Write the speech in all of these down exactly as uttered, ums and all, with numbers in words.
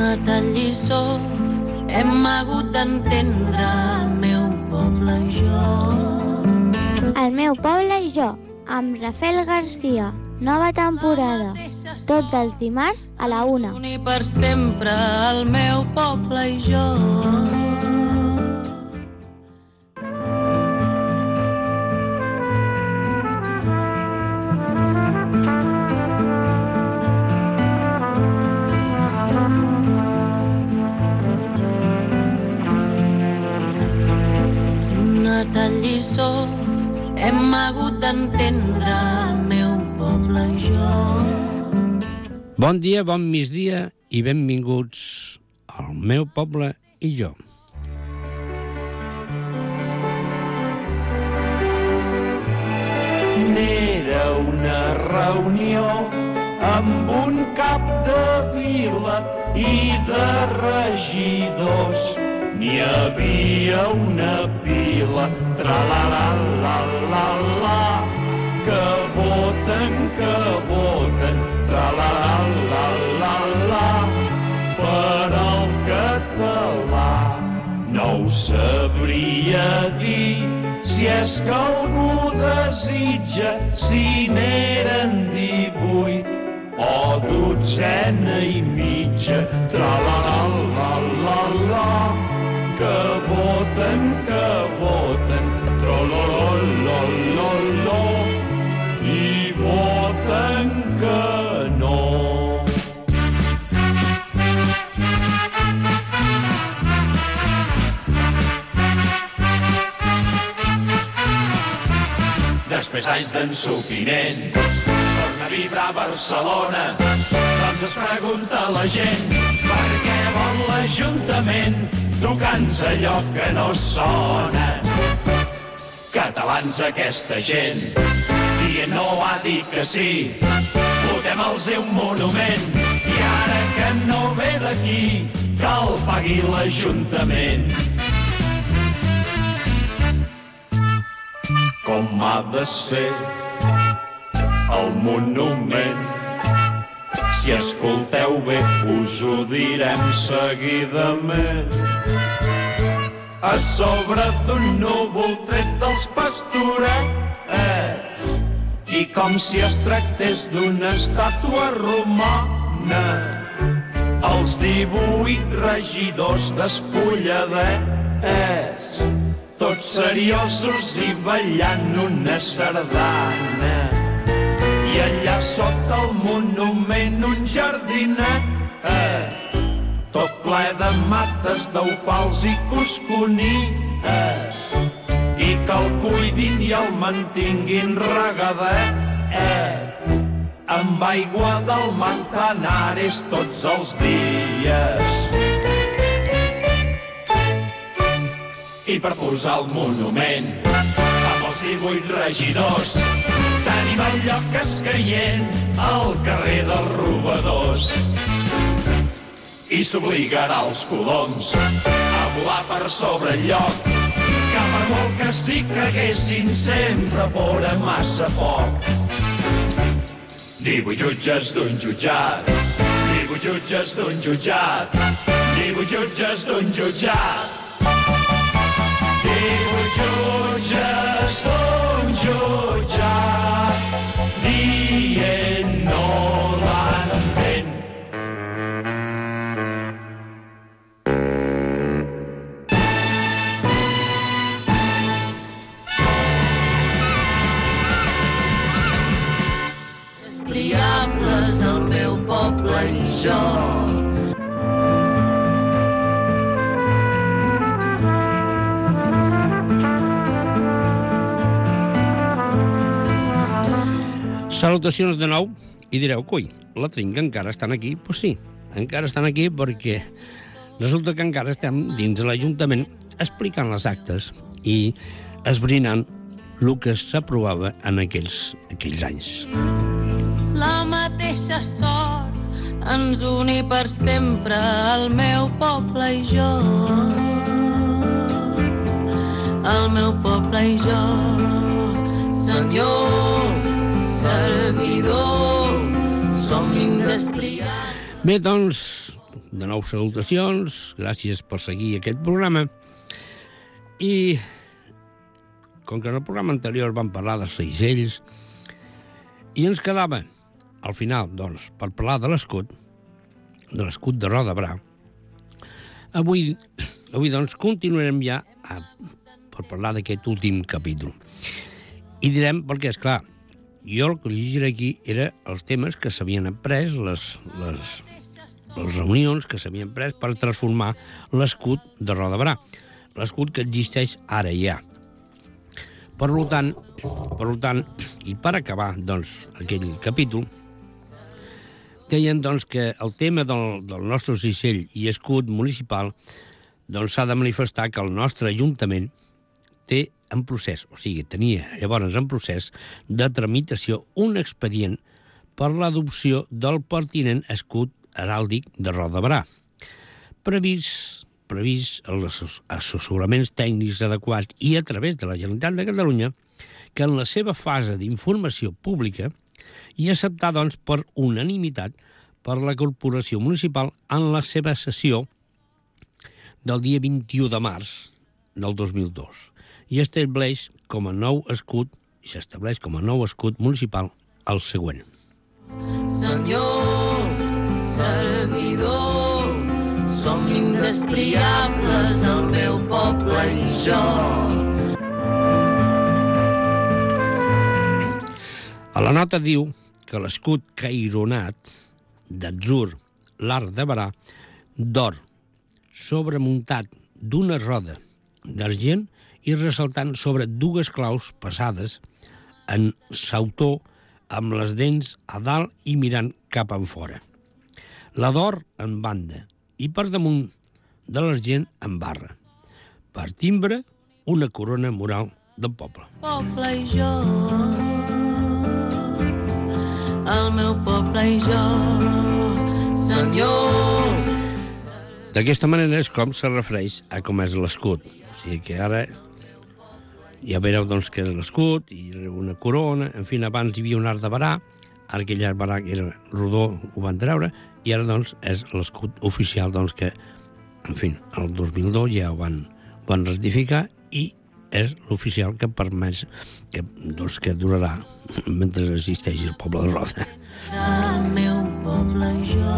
Una tal lliçó hem hagut d'entendre el meu poble i jo. El meu poble i jo, amb Rafael Garcia. Nova temporada, tots els dimarts a la una. Unir per sempre el meu poble i jo. Una tal lliçó hem hagut d'entendre el meu poble i jo. Bon dia, bon migdia i benvinguts al meu poble i jo. N'era una reunió amb un cap de vila i de regidors. N'hi havia una pila, tra-la-la-la-la-la, que voten, que voten, tra-la-la-la-la-la, per al català. No ho sabria dir si és que algú desitja, si n'eren divuit o dotzena i mitja, tra-la-la-la-la-la, que voten, que voten, tro-lo-lo-lo-lo-lo, i voten que no. Després d'anys d'ensopiment, torna a vibrar a Barcelona, doncs es pregunta la gent per què vol l'Ajuntament tocant-nos allò que no sona. Catalans aquesta gent, dient no ha dit que sí, votem-los un monument, i ara que no ve d'aquí, que el pagui l'Ajuntament. Com ha de ser el monument? Si escolteu bé, us ho direm seguidament. A sobre d'un núvol tret dels pastorets, i com si es tractés d'una estàtua romana, els divuit regidors despulladets, tots seriosos i ballant una sardana. I allà sota el monument un jardinet, eh, tot ple de mates, d'eufals i cosconies, i que el cuidin i el mantinguin regadet, eh, amb aigua del Manzanares tots els dies. I per posar el monument amb els divuit regidors tenim el lloc escaient al carrer dels Robadors. I s'obligarà els coloms a volar per sobre el lloc, que per molt que s'hi caguessin sempre fora massa poc. Divuit jutges d'un jutjat, divuit jutges d'un jutjat, divuit jutges d'un jutjat, divuit jutges d'un jutjat, dient no l'entén. Diables, el meu poble i jo. Salutacions de nou, i direu, coi, la trinca encara estan aquí? Doncs pues sí, encara estan aquí perquè resulta que encara estem dins de l'Ajuntament explicant les actes i esbrinant el que s'aprovava en aquells, aquells anys. La mateixa sort ens uni per sempre el meu poble i jo. El meu poble i jo, Senyor, servidor, som indestriats. Bé, doncs, de nou salutacions, gràcies per seguir aquest programa. I com que en el programa anterior vam parlar dels segells, i ens quedava, al final, doncs, per parlar de l'escut, de l'escut de Roda de Berà, avui, avui doncs, continuarem ja a, per parlar d'aquest últim capítol. I direm, perquè, esclar, jo el que llegiré aquí era els temes que s'havien après, les, les, les reunions que s'havien pres per transformar l'escut de Roda de Berà, l'escut que existeix ara ja. Per tant, per tant, i per acabar, doncs, aquell capítol, deien, doncs, que el tema del, del nostre cisell i escut municipal, doncs, s'ha de manifestar que el nostre ajuntament té en procés, o sigui, tenia llavors en procés de tramitació un expedient per l'adopció del pertinent escut heràldic de Roda de Berà, previst previst els assessoraments tècnics adequats i a través de la Generalitat de Catalunya, que en la seva fase d'informació pública i acceptar, doncs, per unanimitat per la Corporació Municipal en la seva sessió del dia vint-i-u de març del dos mil dos i estableix com a nou escut, i s'estableix com a nou escut municipal el següent. Senyor, servidor, som indestriables, el meu poble i jo. A la nota diu que l'escut caironat d'atzur, l'arc de Berà, d'or, sobremuntat d'una roda d'argent i ressaltant sobre dues claus passades en sautor amb les dents a dalt i mirant cap enfora. La d'or en banda i per damunt de l'argent en barra. Per timbre, una corona mural del poble. Poble i jo, el meu poble i jo, senyor. D'aquesta manera és com se refereix a com és l'escut. O sigui que ara ja veureu, doncs, que és l'escut i una corona. En fi, abans hi havia un arc de Berà, ara aquell arc de Berà era rodó, ho van treure, i ara, doncs, és l'escut oficial, doncs, que, en fi, el dos mil dos ja ho van, van ratificar i és l'oficial que permet que, doncs, que durarà mentre existeixi el poble de Roda. El meu poble i jo.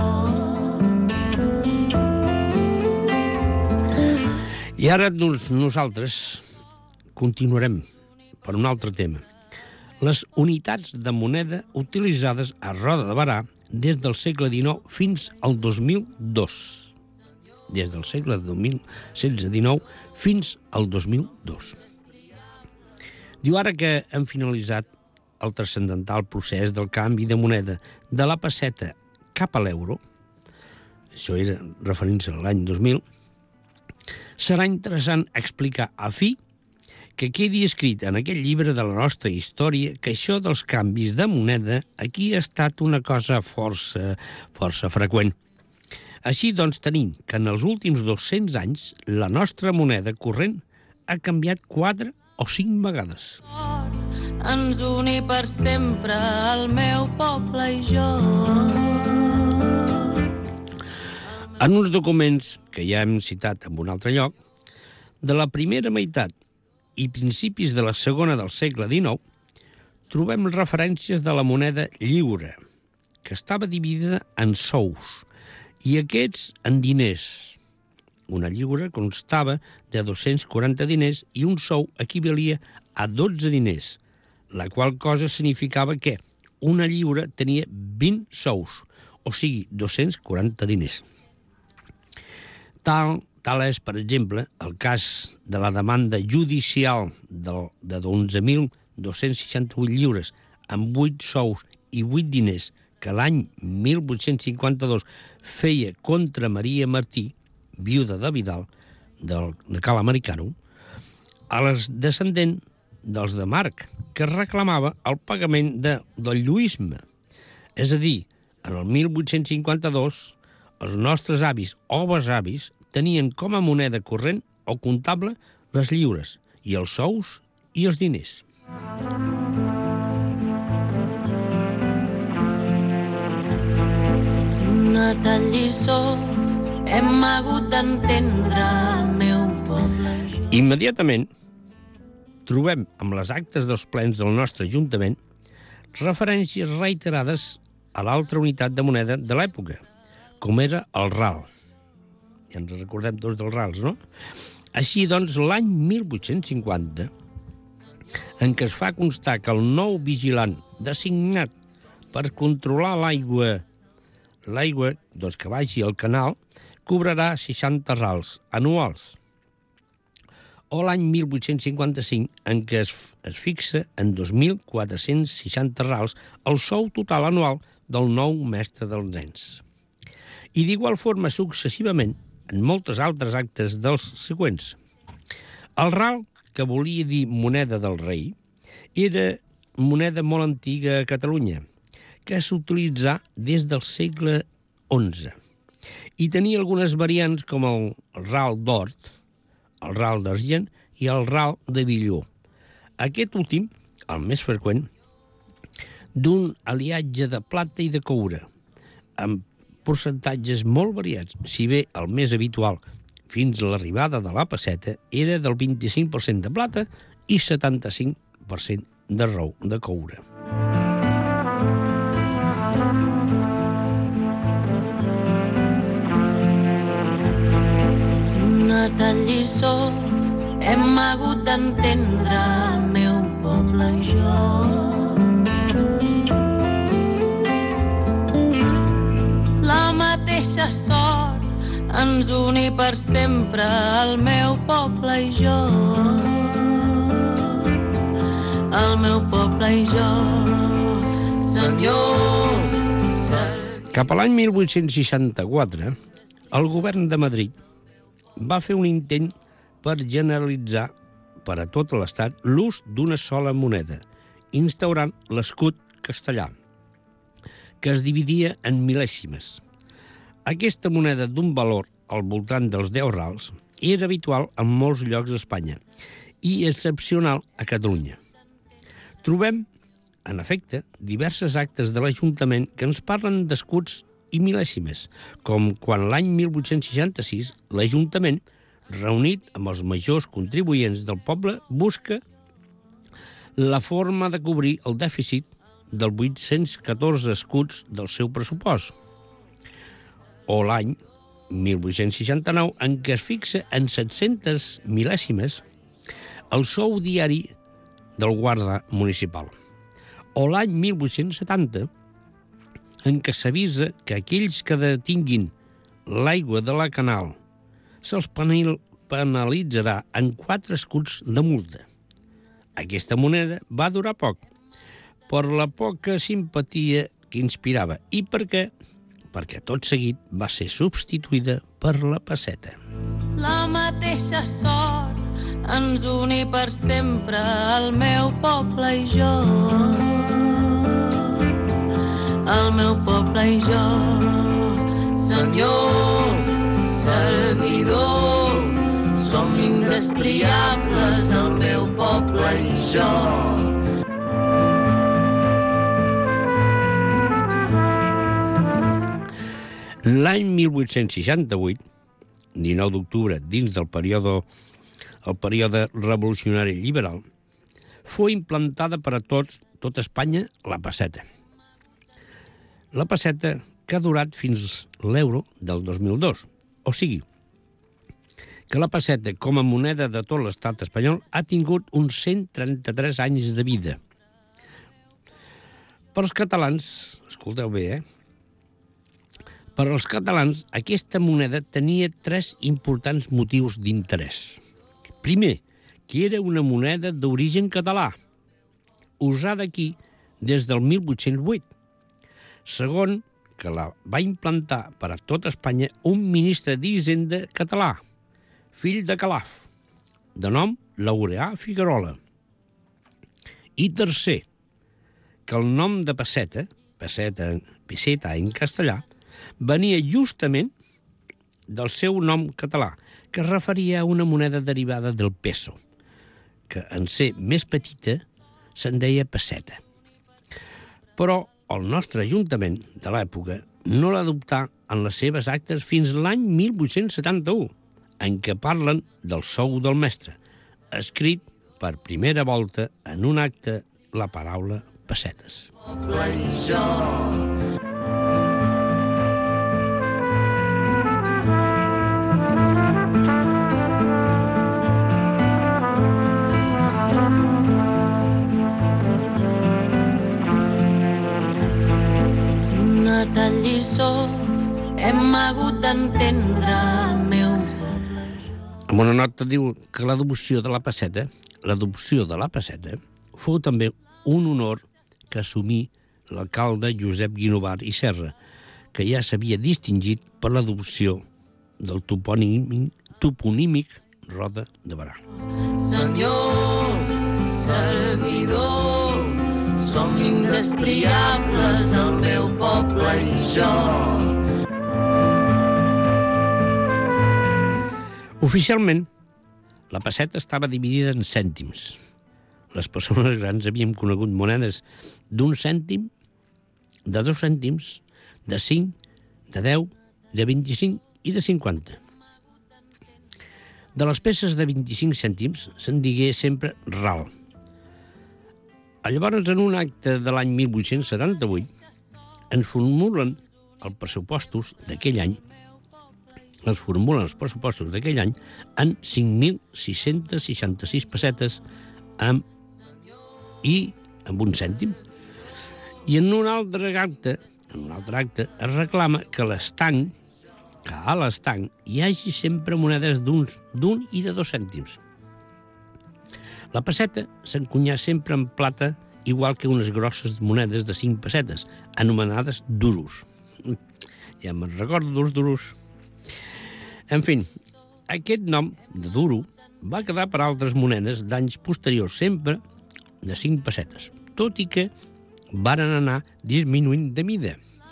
I ara, doncs, nosaltres continuarem per un altre tema. Les unitats de moneda utilitzades a Roda de Berà des del segle dinou fins al dos mil dos. Des del segle setze dinou fins al dos mil dos. Diu ara que han finalitzat el transcendental procés del canvi de moneda de la pesseta cap a l'euro, això era referint-se a l'any dos mil, serà interessant explicar a fi que quedi escrit en aquest llibre de la nostra història que això dels canvis de moneda aquí ha estat una cosa força, força freqüent. Així, doncs, tenim que en els últims dos-cents anys la nostra moneda corrent ha canviat quatre o cinc vegades. Ens uni per sempre el meu poble i jo. En uns documents que ja hem citat en un altre lloc, de la primera meitat i principis de la segona del segle dinou, trobem referències de la moneda lliure, que estava dividida en sous, i aquests en diners. Una lliure constava de dos-cents quaranta diners i un sou equivalia a dotze diners, la qual cosa significava que una lliure tenia vint sous, o sigui, dos-cents quaranta diners. Tal Tal és, per exemple, el cas de la demanda judicial de onze mil dos-cents seixanta-vuit lliures amb vuit sous i vuit diners que l'any mil vuit-cents cinquanta-dos feia contra Maria Martí, viuda de Vidal, del, de Cal Americano, a les descendent dels de Marc, que reclamava el pagament de, del lluïsme. És a dir, en el mil vuit-cents cinquanta-dos, els nostres avis o besavis tenien com a moneda corrent o comptable les lliures i els sous i els diners. Una tal lliçó hem hagut d'entendre el meu poble. Immediatament trobem amb les actes dels plens del nostre Ajuntament referències reiterades a l'altra unitat de moneda de l'època, com era el ral. Ja ens recordem tots dels rals, no? Així, doncs, l'any mil vuit-cents cinquanta, en què es fa constar que el nou vigilant designat per controlar l'aigua l'aigua doncs, que vagi al canal cobrarà seixanta rals anuals. O l'any mil vuit-cents cinquanta-cinc, en què es, es fixa en dos mil quatre-cents seixanta rals el sou total anual del nou mestre dels nens. I d'igual forma successivament en moltes altres actes dels següents. El ral, que volia dir moneda del rei, era moneda molt antiga a Catalunya, que s'utilitzà des del segle onze. I tenia algunes variants com el ral d'or, el ral d'argent i el ral de billó. Aquest últim, el més freqüent, d'un aliatge de plata i de coure, amb percentatges molt variats, si bé el més habitual fins a l'arribada de la pesseta era del vint-i-cinc per cent de plata i setanta-cinc per cent de rou de coure. Una tal lliçó hem hagut d'entendre el meu poble i jo. La mateixa sort ens uni per sempre el meu poble i jo. El meu poble i jo, Senyor. Cap a l'any mil vuit-cents seixanta-quatre, el govern de Madrid va fer un intent per generalitzar per a tot l'Estat l'ús d'una sola moneda, instaurant l'escut castellà, que es dividia en mil·lèsimes. Aquesta moneda d'un valor al voltant dels deu rals era habitual en molts llocs d'Espanya i excepcional a Catalunya. Trobem, en efecte, diverses actes de l'Ajuntament que ens parlen d'escuts i mil·lèsimes, com quan l'any mil vuit-cents seixanta-sis l'Ajuntament, reunit amb els majors contribuents del poble, busca la forma de cobrir el dèficit dels vuit-cents catorze escuts del seu pressupost. O l'any mil vuit-cents seixanta-nou, en què es fixa en set-centes mil·lèsimes el sou diari del guarda municipal. O l'any mil vuit-cents setanta, en què s'avisa que aquells que detinguin l'aigua de la canal se'ls penalitzarà en quatre escuts de multa. Aquesta moneda va durar poc, per la poca simpatia que inspirava i perquè, perquè tot seguit va ser substituïda per la pesseta. La mateixa sort ens uni per sempre el meu poble i jo. El meu poble i jo, Senyor, servidor, som indestriables, el meu poble i jo. L'any mil vuit-cents seixanta-vuit, dinou d'octubre, dins del període, el període revolucionari liberal, fou implantada per a tots, tot Espanya, la pesseta. La pesseta que ha durat fins l'euro del dos mil dos. O sigui, que la pesseta, com a moneda de tot l'estat espanyol, ha tingut uns cent trenta-tres anys de vida. Per als catalans, escolteu bé, eh? Per als catalans, aquesta moneda tenia tres importants motius d'interès. Primer, que era una moneda d'origen català, usada aquí des del mil vuit-cents vuit. Segon, que la va implantar per a tot Espanya un ministre d'Hisenda català, fill de Calaf, de nom Laureà Figuerola. I tercer, que el nom de pesseta, pesseta, peseta en castellà, venia justament del seu nom català, que es referia a una moneda derivada del peso, que en ser més petita se'n deia pesseta. Però el nostre Ajuntament de l'època no l'adoptà en les seves actes fins l'any mil vuit-cents setanta-u, en què parlen del sou del mestre, escrit per primera volta en un acte la paraula pessetes. Poble i jo. Una tal lliçó hem hagut d'entendre el meu poble. Amb una nota diu que l'adopció de la pesseta, l'adopció de la pesseta fou també un honor que assumí l'alcalde Josep Guinovar i Serra, que ja s'havia distingit per l'adopció del toponímic, toponímic Roda de Berà. Senyor, servidor, som indestriables el meu poble i jo. Oficialment, la pesseta estava dividida en cèntims. Les persones grans havíem conegut monedes d'un cèntim, de dos cèntims, de cinc, de deu, de vint-i-cinc i de cinquanta. De les peces de vint-i-cinc cèntims se'n digué sempre ral. Llavors, en un acte de l'any mil vuit-cents setanta-vuit, ens formulen els pressupostos d'aquell any els formulen els pressupostos d'aquell any en cinc mil sis-cents seixanta-sis pessetes amb, i amb un cèntim. I en un altre acte, en un altre acte es reclama que l'estanc, que a l'estanc hi hagi sempre monedes d'un i de dos cèntims. La pesseta s'encunyà sempre en plata, igual que unes grosses monedes de cinc pessetes, anomenades duros. Ja me'n recordo dels duros. En fi, aquest nom de duro va quedar per altres monedes d'anys posteriors, sempre de cinc pessetes, tot i que varen anar disminuint de mida.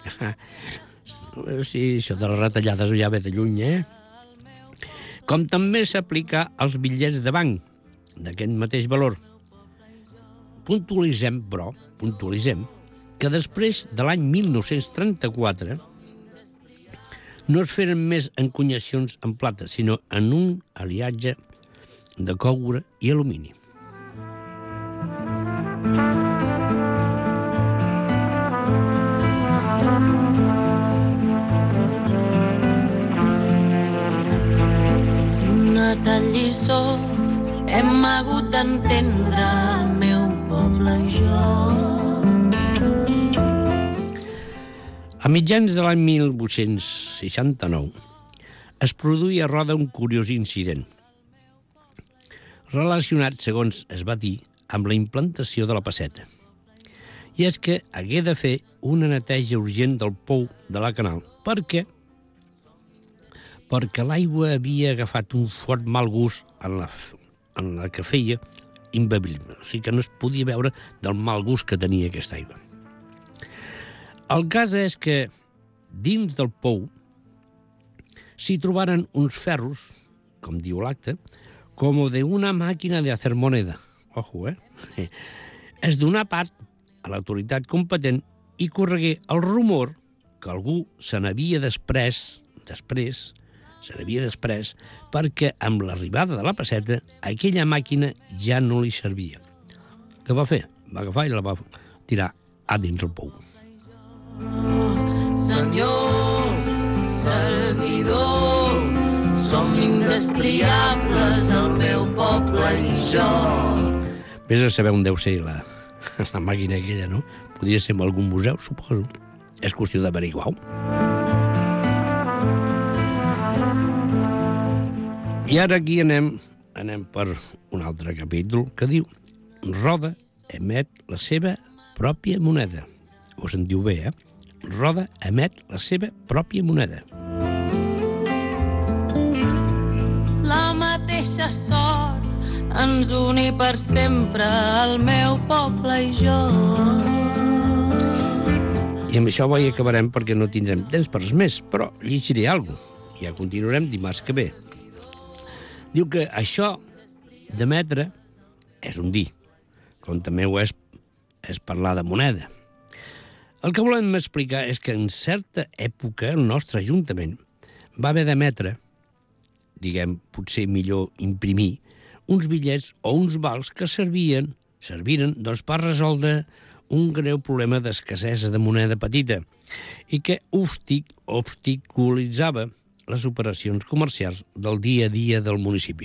Sí, això de les retallades ja ve de lluny, eh? Com també s'aplica als bitllets de banc d'aquest mateix valor. Puntualitzem, però, puntualitzem, que després de l'any mil nou-cents trenta-quatre no es feren més encunyacions en plata, sinó en un aliatge de coure i alumini. Una tal lliçó hem hagut d'entendre el meu poble i jo. A mitjans de l'any mil vuit-cents seixanta-nou es produïa a Roda un curiós incident relacionat, segons es va dir, amb la implantació de la pesseta. I és que hagué de fer una neteja urgent del pou de la canal perquè perquè l'aigua havia agafat un fort mal gust en la, en la que feia imbevible. O sigui que no es podia veure del mal gust que tenia aquesta aigua. El cas és que dins del pou s'hi trobaren uns ferros, com diu l'acte, com de una màquina de hacer moneda. Ojo, eh? Es donà part a l'autoritat competent i corregué el rumor que algú se n'havia després, després, se n'havia després, perquè amb l'arribada de la pesseta aquella màquina ja no li servia. Què va fer? Va agafar i la va tirar a dins el pou. Senyor, servidor, som indestriables el meu poble i jo. Vés a saber on deu ser la, la màquina aquella, no? Podria ser en algun museu, suposo. És qüestió d'averiguar-ho. I ara aquí anem, anem per un altre capítol que diu Roda emet la seva pròpia moneda. O se'n diu bé, eh? Roda emet la seva pròpia moneda. La mateixa sort ens uni per sempre el meu poble i jo. I amb això avui acabarem perquè no tindrem temps per res més, però llegiré alguna cosa. Ja continuarem dimarts que ve. Diu que això d'emetre és un dir, com també ho és, és parlar de moneda. El que volem explicar és que en certa època el nostre Ajuntament va haver d'emetre, diguem, potser millor imprimir, uns bitllets o uns vals que servien, serviren doncs, per resoldre un greu problema d'escassesa de moneda petita i que obstaculitzava les operacions comercials del dia a dia del municipi.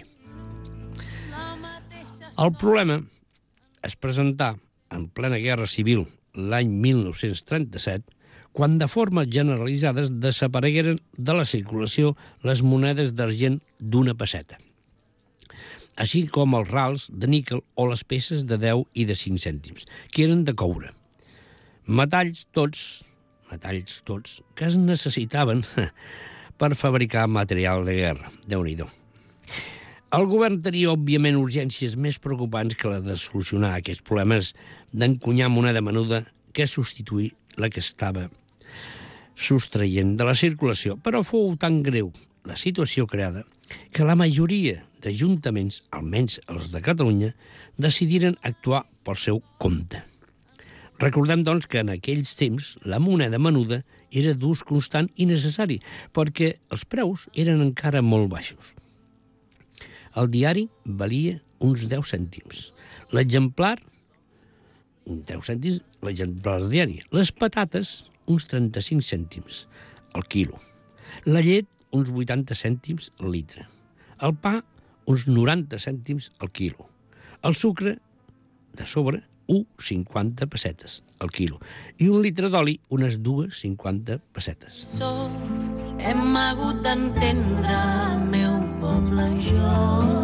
El problema es presentà en plena Guerra Civil l'any mil nou-cents trenta-set, quan de forma generalitzades desaparegueren de la circulació les monedes d'argent d'una pesseta, així com els rals de níquel o les peces de deu i de cinc cèntims, que eren de coure. Metalls tots, metalls tots, que es necessitaven per fabricar material de guerra. Déu-n'hi-do. El govern tenia, òbviament, urgències més preocupants que la de solucionar aquests problemes d'encunyar moneda menuda que substituir la que estava sostraient de la circulació. Però fou tan greu la situació creada que la majoria d'ajuntaments, almenys els de Catalunya, decidiren actuar pel seu compte. Recordem, doncs, que en aquells temps la moneda menuda era d'ús constant i necessari, perquè els preus eren encara molt baixos. El diari valia uns deu cèntims. L'exemplar, uns deu cèntims, l'exemplar del diari. Les patates, uns trenta-cinc cèntims al quilo. La llet, uns vuitanta cèntims al litre. El pa, uns noranta cèntims al quilo. El sucre, de sobre, u coma cinquanta pessetes al quilo. I un litre d'oli, unes dues coma cinquanta pessetes. So, hem hagut d'entendre el meu poble i jo.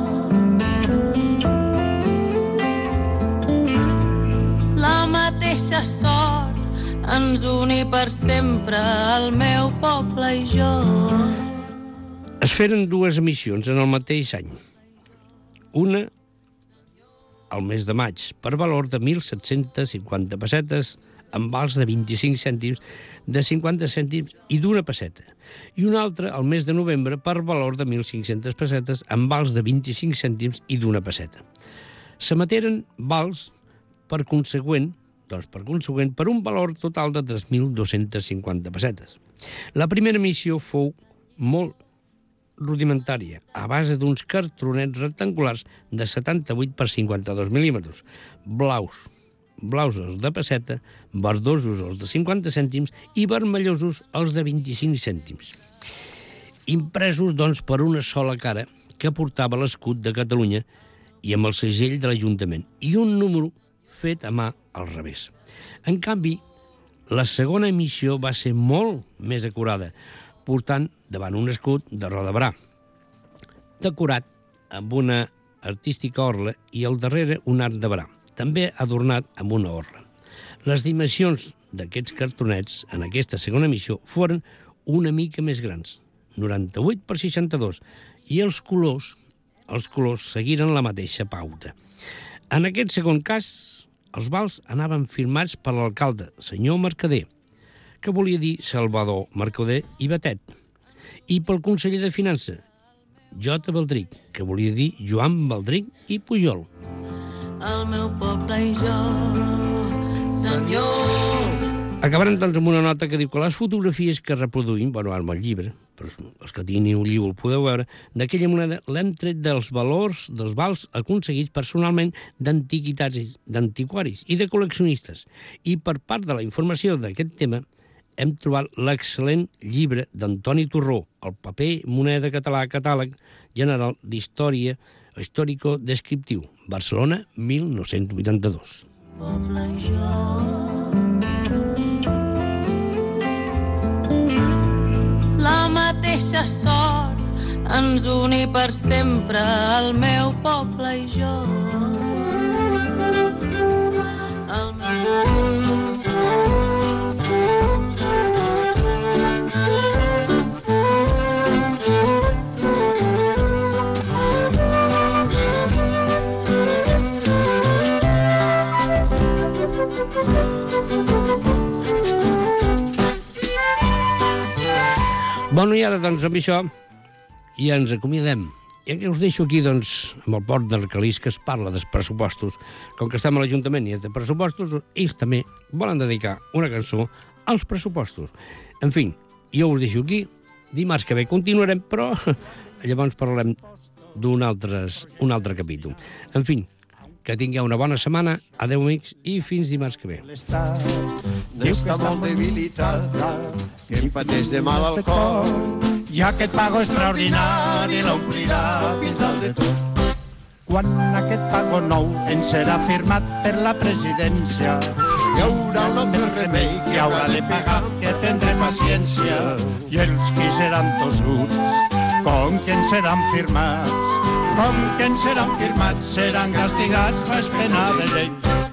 La mateixa sort ens uni per sempre el meu poble i jo. Es feren dues emissions en el mateix any. Una al mes de maig, per valor de mil set-cents cinquanta pessetes, amb vals de vint-i-cinc cèntims, de cinquanta cèntims i d'una pesseta. I una altra al mes de novembre, per valor de mil cinc-centes pessetes, amb vals de vint-i-cinc cèntims i d'una pesseta. S'emeteren vals per consegüent, doncs per consegüent, per un valor total de tres mil dos-cents cinquanta pessetes. La primera emissió fou molt rudimentària, a base d'uns cartronets rectangulars de setanta-vuit per cinquanta-dos mil·límetres, blaus, blaus els de pesseta, verdosos els de cinquanta cèntims i vermellosos els de vint-i-cinc cèntims. Impresos, doncs, per una sola cara que portava l'escut de Catalunya i amb el segell de l'Ajuntament, i un número fet a mà al revés. En canvi, la segona emissió va ser molt més acurada, portant davant un escut de roda brà, decorat amb una artística orla i al darrere un arc de brà, també adornat amb una orla. Les dimensions d'aquests cartonets en aquesta segona emissió foren una mica més grans, noranta-vuit per seixanta-dos, i els colors, els colors seguiren la mateixa pauta. En aquest segon cas, els vals anaven firmats per l'alcalde, senyor Mercader, que volia dir Salvador Mercader i Batet, i pel conseller de Finança, J. Baldric, que volia dir Joan Baldric i Pujol. El meu poble i jo, senyor. Acabarem, doncs, amb una nota que diu que les fotografies que reproduïm, bueno, amb el llibre, però els que teniu el llibre el podeu veure, d'aquella moneda l'hem tret dels valors, dels vals aconseguits personalment d'antiguitats, d'antiquaris i de col·leccionistes. I per part de la informació d'aquest tema, hem trobat l'excel·lent llibre d'Antoni Torró, El paper moneda català catàleg general d'història històrico-descriptiu, Barcelona, mil nou-cents vuitanta-dos. Poble i jo. La mateixa sort ens uni per sempre el meu poble i jo. El meu... Bueno, i ara, doncs, amb això ja ens acomiadem. I que us deixo aquí, doncs, amb el port d'Arcalís, que es parla dels pressupostos. Com que estem a l'Ajuntament i és de pressupostos, ells també volen dedicar una cançó als pressupostos. En fi, jo us deixo aquí. Dimarts que ve continuarem, però llavors parlarem d'un altre, un altre capítol. En fi, que tingueu una bona setmana. Adéu, amics, i fins dimarts que ve. N'està molt debilitada, que em pateix de mal al cor, i aquest pago extraordinari l'omplirà fins al de tot. Quan aquest pago nou ens serà firmat per la presidència, hi haurà un altre remei que haurà de pagar, que tindré paciència, i els qui seran tossuts, com que ens seran firmats, com que ens seran firmats, seran castigats, res pena de llei.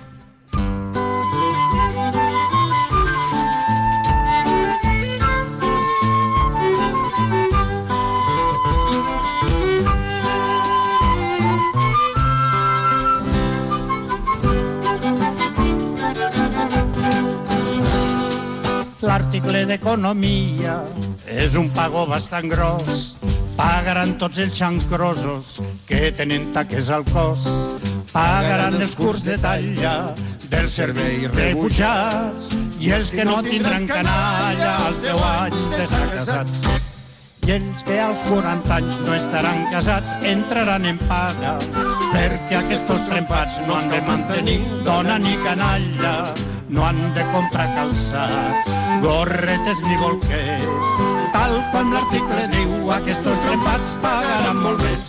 L'article d'Economia és un pago bastant gros. Pagaran tots els xancrosos que tenen taques al cos. Pagaran els curs de talla dels serveis rebutjats i els que no tindran canalla als deu anys d'estar casats. I els que als quaranta anys no estaran casats entraran en paga, perquè aquests trempats no han de mantenir dona ni canalla, no han de comprar calçats, gorretes ni bolquers. Tal com l'article diu, aquests trempats pagaran molt més.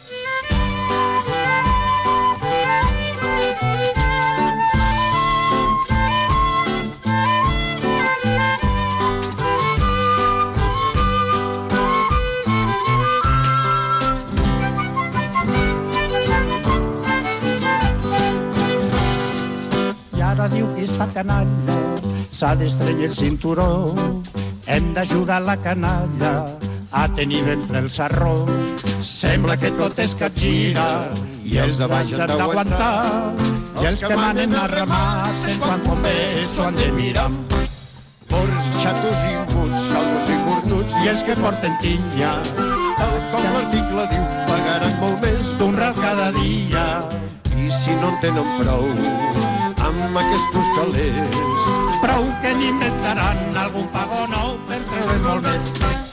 Ara diu que esta canalla s'ha d'estrenyar el cinturó. Hem d'ajudar la canalla a tenir ben ple el sarró. Sembla que tot és capgira i els de baix han d'aguantar, i els que manen a remar quan convé s'ho han de mirar. Porcs, xatos i imputs, calvos i cornuts, i els que porten tinya, tal com l'article diu, pagaran molt més d'un ral cada dia. I si no en tenen prou amb aquests calés, prou que n'inventaran algun pago nou per treure molt més.